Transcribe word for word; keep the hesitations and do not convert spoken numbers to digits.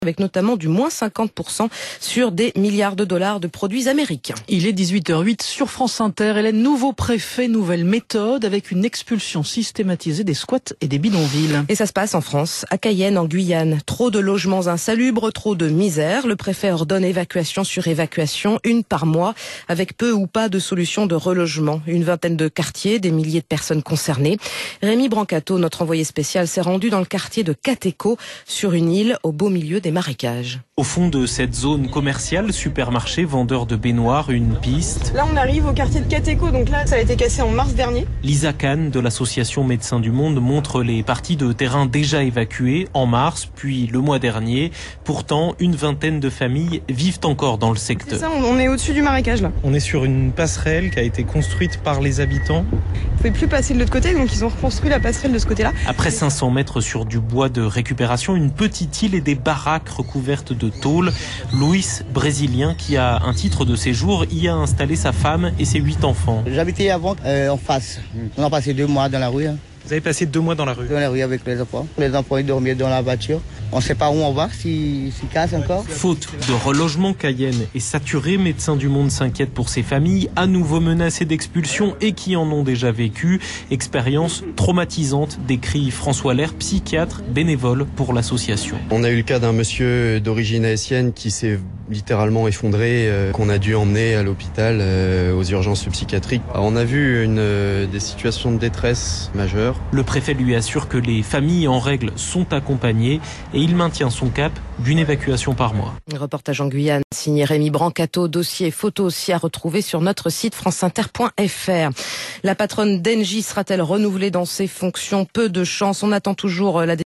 avec notamment du moins cinquante pour cent sur des milliards de dollars de produits américains. Il est dix-huit heures huit sur France Inter. Hélène, nouveau préfet, nouvelle méthode avec une expulsion systématisée des squats et des bidonvilles. Et ça se passe en France, à Cayenne, en Guyane. Trop de logements insalubres, trop de misère. Le préfet ordonne évacuation sur évacuation, une par mois, avec peu ou pas de solution de relogement. Une vingtaine de quartiers, des milliers de personnes concernées. Rémi Brancato, notre envoyé spécial, s'est rendu dans le quartier de Cateco, sur une île au beau milieu des marécages. Au fond de cette zone commerciale, supermarché, vendeur de baignoires, une piste. Là, on arrive au quartier de Cateco, donc là, ça a été cassé en mars dernier. Lisa Kahn de l'association Médecins du Monde montre les parties de terrain déjà évacuées en mars, puis le mois dernier. Pourtant, une vingtaine de familles vivent encore dans le secteur. C'est ça, on est au-dessus du marécage là. On est sur une passerelle qui a été construite par les habitants. Vous pouvez plus passer de l'autre côté, donc ils ont reconstruit la passerelle de ce côté-là. Après cinq cents mètres sur du bois de récupération, une petite île et des baraques recouvertes de tôle. Luis, brésilien, qui a un titre de séjour, y a installé sa femme et ses huit enfants. J'habitais avant euh, en face. On a passé deux mois dans la rue. Hein. Vous avez passé deux mois dans la rue? Dans la rue avec les enfants. Les enfants ils dormaient dans la voiture. On ne sait pas où on va, s'ils si, si cassent encore. Faute de relogement, Cayenne est saturée. Médecins du Monde s'inquiète pour ces familles, à nouveau menacées d'expulsion et qui en ont déjà vécu. Expérience traumatisante, décrit François Lerre, psychiatre bénévole pour l'association. On a eu le cas d'un monsieur d'origine haïtienne qui s'est littéralement effondré, euh, qu'on a dû emmener à l'hôpital euh, aux urgences psychiatriques. Alors, on a vu une, euh, des situations de détresse majeures. Le préfet lui assure que les familles en règle sont accompagnées et il maintient son cap d'une évacuation par mois. Reportage en Guyane, signé Rémi Brancato, dossier et photos aussi à retrouver sur notre site franceinter point f r. La patronne d'Engie sera-t-elle renouvelée dans ses fonctions? Peu de chance, on attend toujours la